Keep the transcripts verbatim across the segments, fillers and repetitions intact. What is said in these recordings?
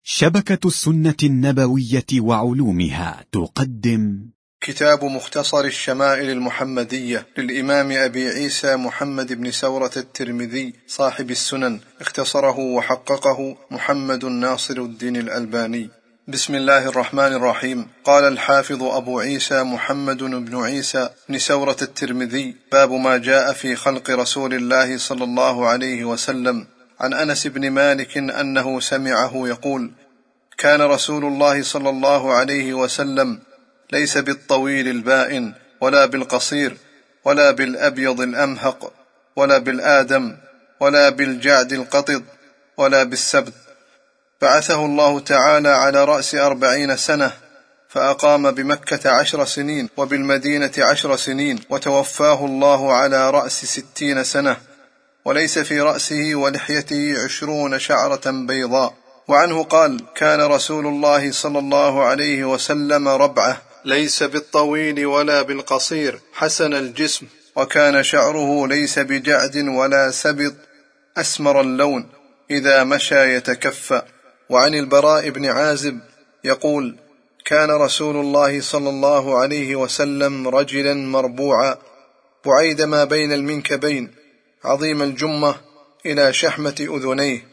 شبكة السنة النبوية وعلومها تقدم كتاب مختصر الشمائل المحمدية للإمام أبي عيسى محمد بن سورة الترمذي صاحب السنن، اختصره وحققه محمد ناصر الدين الألباني. بسم الله الرحمن الرحيم. قال الحافظ أبو عيسى محمد بن عيسى بن سورة الترمذي: باب ما جاء في خلق رسول الله صلى الله عليه وسلم. عن أنس بن مالك أنه سمعه يقول: كان رسول الله صلى الله عليه وسلم ليس بالطويل البائن ولا بالقصير ولا بالأبيض الأمهق ولا بالآدم ولا بالجعد القطض ولا بالسبت. بعثه الله تعالى على رأس أربعين سنة، فأقام بمكة عشر سنين وبالمدينة عشر سنين، وتوفاه الله على رأس ستين سنة، وليس في رأسه ولحيته عشرون شعرة بيضاء. وعنه قال: كان رسول الله صلى الله عليه وسلم ربعه، ليس بالطويل ولا بالقصير، حسن الجسم، وكان شعره ليس بجعد ولا سبط، أسمر اللون، إذا مشى يتكفى. وعن البراء بن عازب يقول: كان رسول الله صلى الله عليه وسلم رجلا مربوعا، بعيد ما بين المنكبين، عظيم الجمة إلى شحمة أذنيه،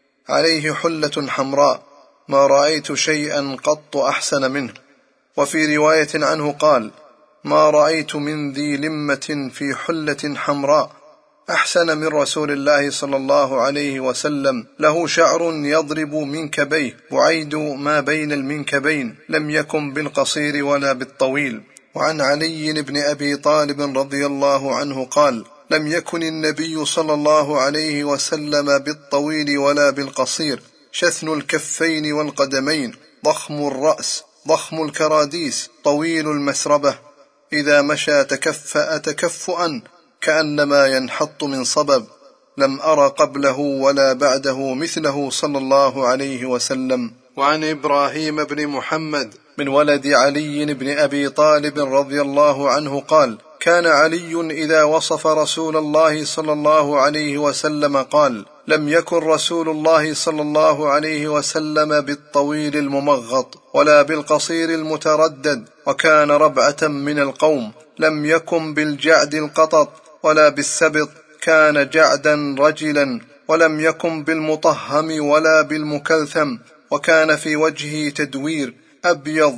عليه حلة حمراء، ما رأيت شيئا قط أحسن منه. وفي رواية عنه قال: ما رأيت من ذي لمة في حلة حمراء أحسن من رسول الله صلى الله عليه وسلم، له شعر يضرب منكبيه، بعيد ما بين المنكبين، لم يكن بالقصير ولا بالطويل. وعن علي بن أبي طالب رضي الله عنه قال: لم يكن النبي صلى الله عليه وسلم بالطويل ولا بالقصير، شثن الكفين والقدمين، ضخم الرأس، ضخم الكراديس، طويل المسربة، إذا مشى تكفأ تكفؤا كأنما ينحط من صبب، لم أر قبله ولا بعده مثله صلى الله عليه وسلم. وعن إبراهيم بن محمد من ولد علي بن أبي طالب رضي الله عنه قال: كان علي إذا وصف رسول الله صلى الله عليه وسلم قال: لم يكن رسول الله صلى الله عليه وسلم بالطويل الممغط ولا بالقصير المتردد، وكان ربعة من القوم، لم يكن بالجعد القطط ولا بالسبط، كان جعدا رجلا، ولم يكن بالمطهم ولا بالمكلثم، وكان في وجهه تدوير، أبيض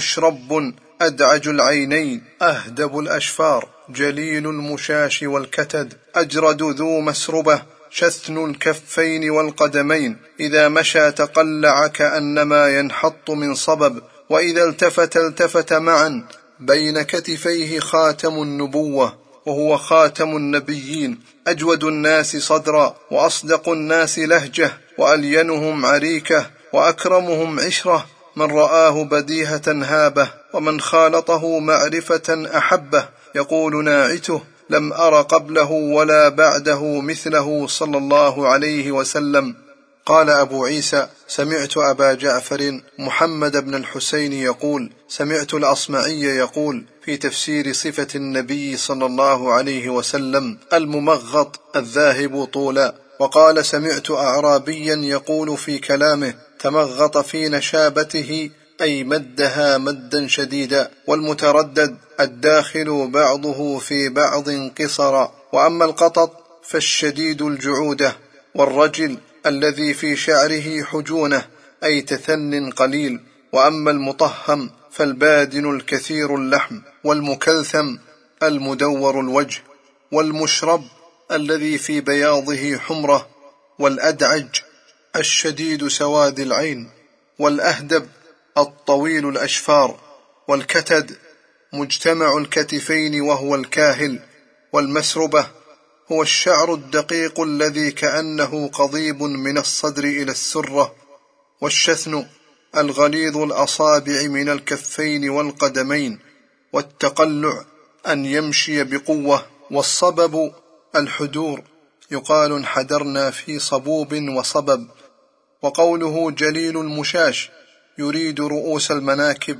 مشرب، أدعج العينين، أهدب الأشفار، جليل المشاش والكتد، أجرد ذو مسربة، شثن الكفين والقدمين، إذا مشى تقلع كأنما ينحط من صبب، وإذا التفت التفت معا، بين كتفيه خاتم النبوة، وهو خاتم النبيين، أجود الناس صدرا، وأصدق الناس لهجة، وألينهم عريكة، وأكرمهم عشرة، من رآه بديهة هابه، ومن خالطه معرفة أحبه. يقول ناعته: لم أر قبله ولا بعده مثله صلى الله عليه وسلم. قال أبو عيسى: سمعت أبا جعفر محمد بن الحسين يقول: سمعت الأصمعي يقول في تفسير صفة النبي صلى الله عليه وسلم: الممغط الذاهب طولا. وقال: سمعت أعرابيا يقول في كلامه: تمغط في نشابته، أي مدها مدا شديدا. والمتردد الداخل بعضه في بعض قصرا. وأما القطط فالشديد الجعودة. والرجل الذي في شعره حجونة، أي تثن قليل. وأما المطهم فالبادن الكثير اللحم. والمكلثم المدور الوجه. والمشرب الذي في بياضه حمرة. والأدعج الشديد سواد العين. والأهدب الطويل الأشفار. والكتد مجتمع الكتفين وهو الكاهل. والمسربة هو الشعر الدقيق الذي كأنه قضيب من الصدر إلى السرة. والشثن الغليظ الأصابع من الكفين والقدمين. والتقلع أن يمشي بقوة. والصبب الحدور، يقال انحدرنا في صبوب وصبب. وقوله جليل المشاش يريد رؤوس المناكب.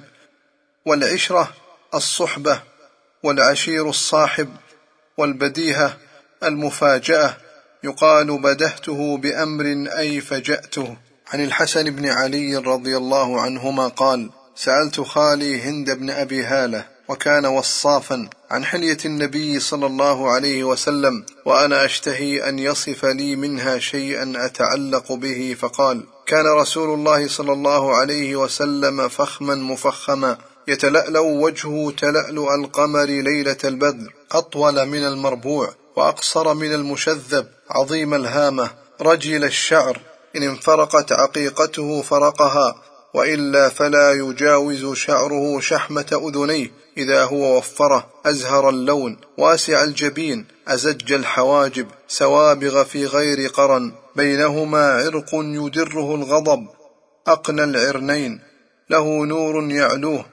والعشرة الصحبة. والعشير الصاحب. والبديهة المفاجأة، يقال بدهته بأمر أي فجأته. عن الحسن بن علي رضي الله عنهما قال: سألت خالي هند بن أبي هالة وكان وصافا عن حلية النبي صلى الله عليه وسلم، وأنا أشتهي أن يصف لي منها شيئا أتعلق به، فقال: كان رسول الله صلى الله عليه وسلم فخما مفخما، يتلألأ وجهه تلألؤ القمر ليلة البدر، أطول من المربوع وأقصر من المشذب، عظيم الهامة، رجل الشعر، إن انفرقت عقيقته فرقها، وإلا فلا يجاوز شعره شحمة أذنيه إذا هو وفره، أزهر اللون، واسع الجبين، أزج الحواجب، سوابغ في غير قرن، بينهما عرق يدره الغضب، أقنى العرنين، له نور يعلوه،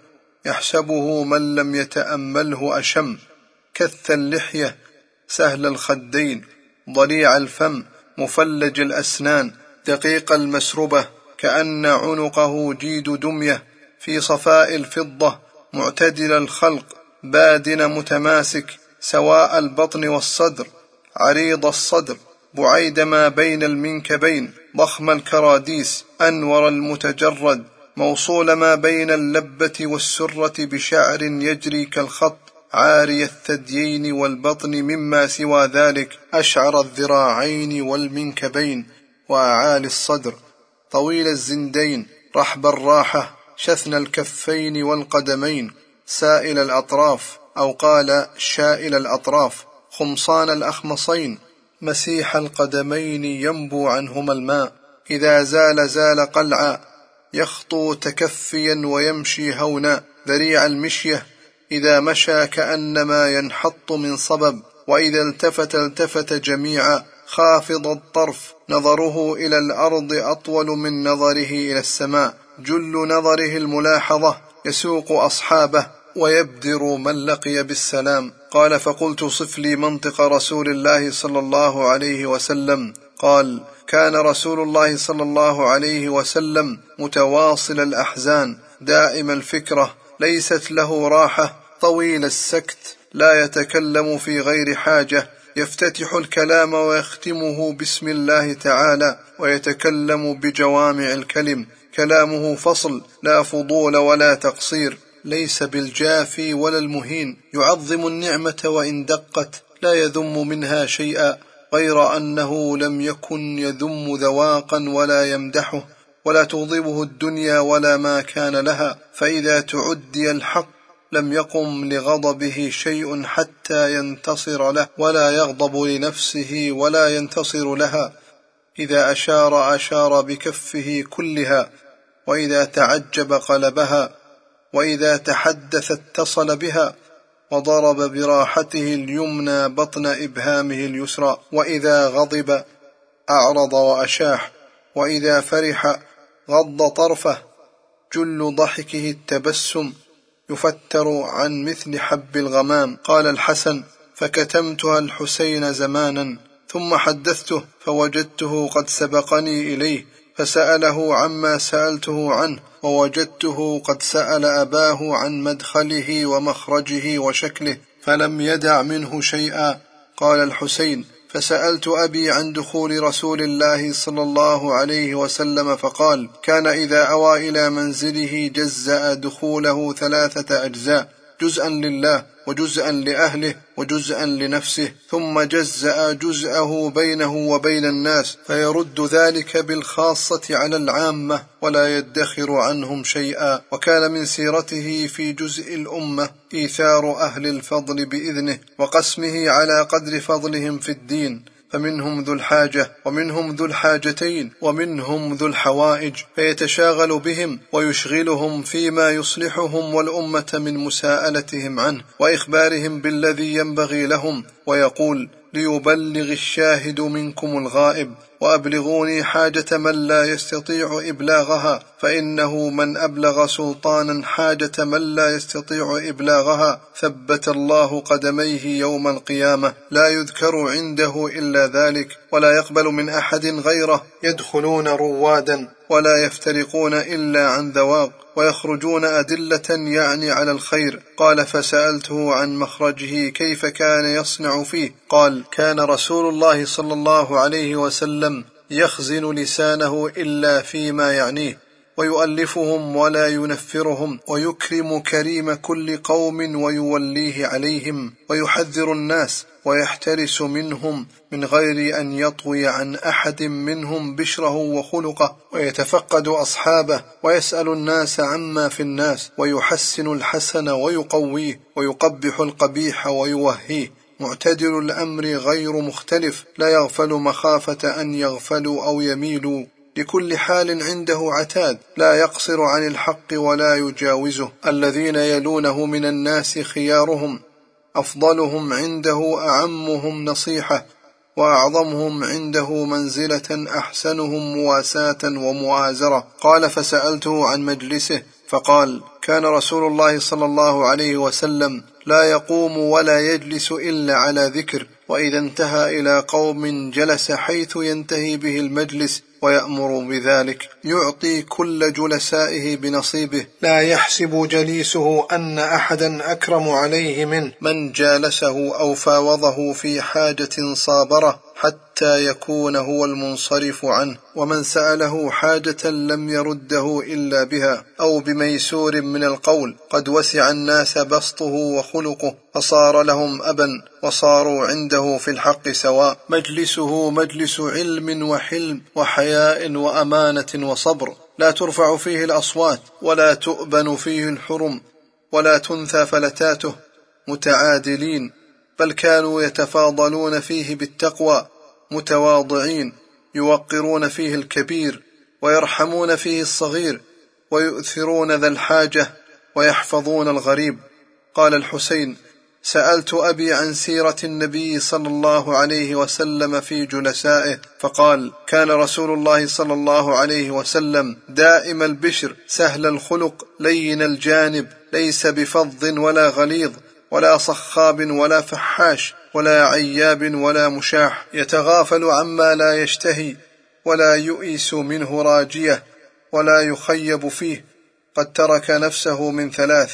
يحسبه من لم يتأمله أشم، كث اللحية، سهل الخدين، ضليع الفم، مفلج الأسنان، دقيق المسربة، كأن عنقه جيد دمية، في صفاء الفضة، معتدل الخلق، بادن متماسك، سواء البطن والصدر، عريض الصدر، بعيد ما بين المنكبين، ضخم الكراديس، أنور المتجرد، موصول ما بين اللبة والسرة بشعر يجري كالخط، عاري الثديين والبطن مما سوى ذلك، أشعر الذراعين والمنكبين، وأعالي الصدر، طويل الزندين، رحب الراحة، شثن الكفين والقدمين، سائل الأطراف، أو قال شائل الأطراف، خمصان الأخمصين، مسيح القدمين، ينبو عنهما الماء، إذا زال زال قلعا، يخطو تكفيا ويمشي هونا، ذريع المشية، إذا مشى كأنما ينحط من صبب، وإذا التفت التفت جميعا، خافض الطرف، نظره إلى الأرض أطول من نظره إلى السماء، جل نظره الملاحظة، يسوق أصحابه ويبدر من لقي بالسلام. قال: فقلت: صف لي منطق رسول الله صلى الله عليه وسلم. قال: كان رسول الله صلى الله عليه وسلم متواصل الأحزان، دائم الفكرة، ليست له راحة، طويل السكت، لا يتكلم في غير حاجة، يفتتح الكلام ويختمه بسم الله تعالى، ويتكلم بجوامع الكلم، كلامه فصل، لا فضول ولا تقصير، ليس بالجافي ولا المهين، يعظم النعمة وإن دقت، لا يذم منها شيئا، غير أنه لم يكن يذم ذواقا ولا يمدحه، ولا تغضبه الدنيا ولا ما كان لها، فإذا تعدي الحق لم يقم لغضبه شيء حتى ينتصر له، ولا يغضب لنفسه ولا ينتصر لها، إذا أشار أشار بكفه كلها، وإذا تعجب قلبها، وإذا تحدث اتصل بها، وضرب براحته اليمنى بطن إبهامه اليسرى، وإذا غضب أعرض وأشاح، وإذا فرح غض طرفه، جل ضحكه التبسم، يفتر عن مثل حب الغمام. قال الحسن: فكتمتها الحسين زمانا، ثم حدثته فوجدته قد سبقني إليه، فسأله عما سألته عنه، ووجدته قد سأل أباه عن مدخله ومخرجه وشكله، فلم يدع منه شيئا. قال الحسين: فسألت أبي عن دخول رسول الله صلى الله عليه وسلم، فقال: كان إذا أوى إلى منزله جزأ دخوله ثلاثة أجزاء، جزءا لله، وجزءا لأهله، وجزءا لنفسه، ثم جزأ جزءه بينه وبين الناس، فيرد ذلك بالخاصة على العامة، ولا يدخر عنهم شيئا. وكان من سيرته في جزء الأمة إيثار أهل الفضل بإذنه، وقسمه على قدر فضلهم في الدين، فمنهم ذو الحاجة، ومنهم ذو الحاجتين، ومنهم ذو الحوائج، فيتشاغل بهم ويشغلهم فيما يصلحهم والأمة من مساءلتهم عنه وإخبارهم بالذي ينبغي لهم، ويقول: ليبلغ الشاهد منكم الغائب، وأبلغوني حاجة من لا يستطيع إبلاغها، فإنه من أبلغ سلطانا حاجة من لا يستطيع إبلاغها ثبت الله قدميه يوم القيامة، لا يذكر عنده إلا ذلك، ولا يقبل من أحد غيره، يدخلون روادا ولا يفترقون إلا عن ذواق، ويخرجون أدلة يعني على الخير. قال: فسألته عن مخرجه كيف كان يصنع فيه. قال: كان رسول الله صلى الله عليه وسلم يخزن لسانه إلا فيما يعنيه، ويؤلفهم ولا ينفرهم، ويكرم كريم كل قوم ويوليه عليهم، ويحذر الناس ويحترس منهم من غير أن يطوي عن أحد منهم بشره وخلقه، ويتفقد أصحابه، ويسأل الناس عما في الناس، ويحسن الحسن ويقويه، ويقبح القبيح ويوهيه، معتدل الأمر غير مختلف، لا يغفل مخافة أن يغفلوا أو يميلوا، لكل حال عنده عتاد، لا يقصر عن الحق ولا يجاوزه. الذين يلونه من الناس خيارهم، أفضلهم عنده أعمهم نصيحة، وأعظمهم عنده منزلة أحسنهم مواساة ومؤازرة. قال: فسألته عن مجلسه فقال: كان رسول الله صلى الله عليه وسلم لا يقوم ولا يجلس إلا على ذكر، وإذا انتهى إلى قوم جلس حيث ينتهي به المجلس ويأمر بذلك، يعطي كل جلسائه بنصيبه، لا يحسب جليسه أن أحدا أكرم عليه منه، من جالسه أو فاوضه في حاجة صابره حتى يكون هو المنصرف عنه، ومن سأله حاجة لم يرده إلا بها أو بميسور من القول، قد وسع الناس بسطه وخلقه، فصار لهم أبا وصاروا عنده في الحق سواء. مجلسه مجلس علم وحلم وحياء وأمانة وصبر، لا ترفع فيه الأصوات ولا تؤبن فيه الحرم ولا تنثى فلتاته، متعادلين، بل كانوا يتفاضلون فيه بالتقوى، متواضعين، يوقرون فيه الكبير ويرحمون فيه الصغير، ويؤثرون ذا الحاجة ويحفظون الغريب. قال الحسين: سألت أبي عن سيرة النبي صلى الله عليه وسلم في جلسائه، فقال: كان رسول الله صلى الله عليه وسلم دائم البشر، سهل الخلق، لين الجانب، ليس بفظ ولا غليظ، ولا صخاب ولا فحاش، ولا عياب ولا مشاح، يتغافل عما لا يشتهي، ولا يؤيس منه راجية، ولا يخيب فيه. قد ترك نفسه من ثلاث: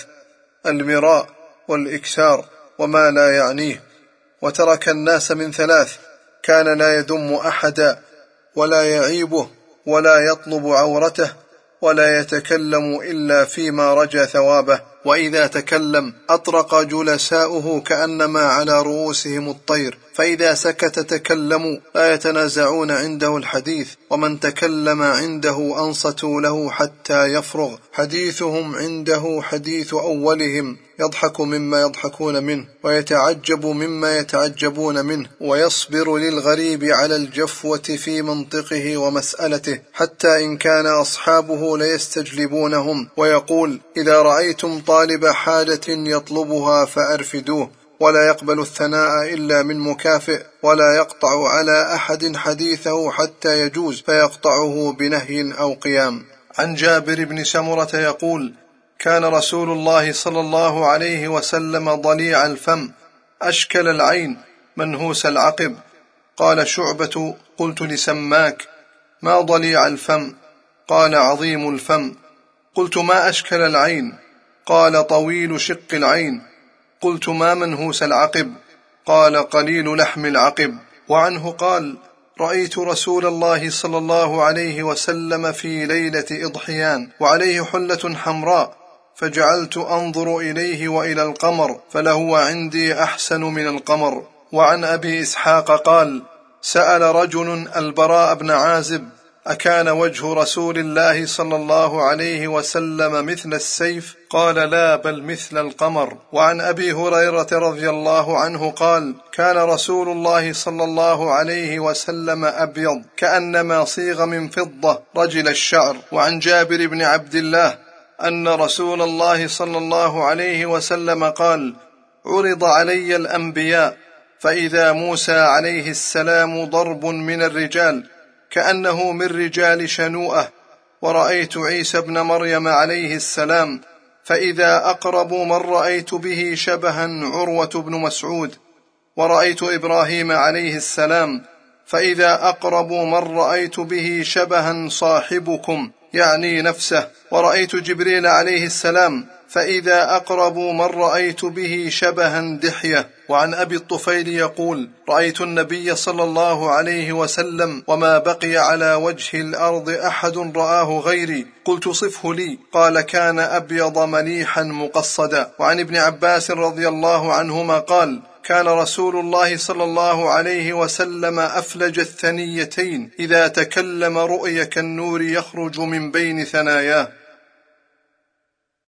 المراء والإكثار وما لا يعنيه، وترك الناس من ثلاث: كان لا يذم أحدا ولا يعيبه ولا يطلب عورته، ولا يتكلم إلا فيما رجى ثوابه، وإذا تكلم أطرق جلساؤه كأنما على رؤوسهم الطير، فإذا سكت تكلموا، لا يتنازعون عنده الحديث، ومن تكلم عنده أنصتوا له حتى يفرغ، حديثهم عنده حديث أولهم، يضحك مما يضحكون منه، ويتعجب مما يتعجبون منه، ويصبر للغريب على الجفوة في منطقه ومسألته، حتى إن كان أصحابه ليستجلبونهم، ويقول: إذا رأيتم طالب حاجة يطلبها فأرفدوه، ولا يقبل الثناء إلا من مكافئ، ولا يقطع على أحد حديثه حتى يجوز فيقطعه بنهي أو قيام. عن جابر بن سمرة يقول: كان رسول الله صلى الله عليه وسلم ضليع الفم، أشكل العين، منهوس العقب. قال شعبة: قلت لسماك: ما ضليع الفم؟ قال: عظيم الفم. قلت: ما أشكل العين؟ قال: طويل شق العين. قلت: ما منهوس العقب؟ قال: قليل لحم العقب. وعنه قال: رأيت رسول الله صلى الله عليه وسلم في ليلة إضحيان وعليه حلة حمراء، فجعلت أنظر إليه وإلى القمر، فلهو عندي أحسن من القمر. وعن أبي إسحاق قال: سأل رجل البراء بن عازب: أكان وجه رسول الله صلى الله عليه وسلم مثل السيف؟ قال: لا، بل مثل القمر. وعن أبي هريرة رضي الله عنه قال: كان رسول الله صلى الله عليه وسلم أبيض كأنما صيغ من فضة رجل الشعر. وعن جابر بن عبد الله أن رسول الله صلى الله عليه وسلم قال: عرض علي الأنبياء، فإذا موسى عليه السلام ضرب من الرجال كأنه من رجال شنوءة، ورأيت عيسى ابن مريم عليه السلام، فإذا أقرب من رأيت به شبها عروة بن مسعود، ورأيت إبراهيم عليه السلام، فإذا أقرب من رأيت به شبها صاحبكم، يعني نفسه، ورأيت جبريل عليه السلام، فإذا أقرب من رأيت به شبها دحية. وعن أبي الطفيل يقول: رأيت النبي صلى الله عليه وسلم وما بقي على وجه الأرض أحد رآه غيري، قلت صفه لي، قال: كان أبيض مليحا مقصدا. وعن ابن عباس رضي الله عنهما قال: كان رسول الله صلى الله عليه وسلم أفلج الثنيتين، إذا تكلم رؤي كالنور يخرج من بين ثناياه.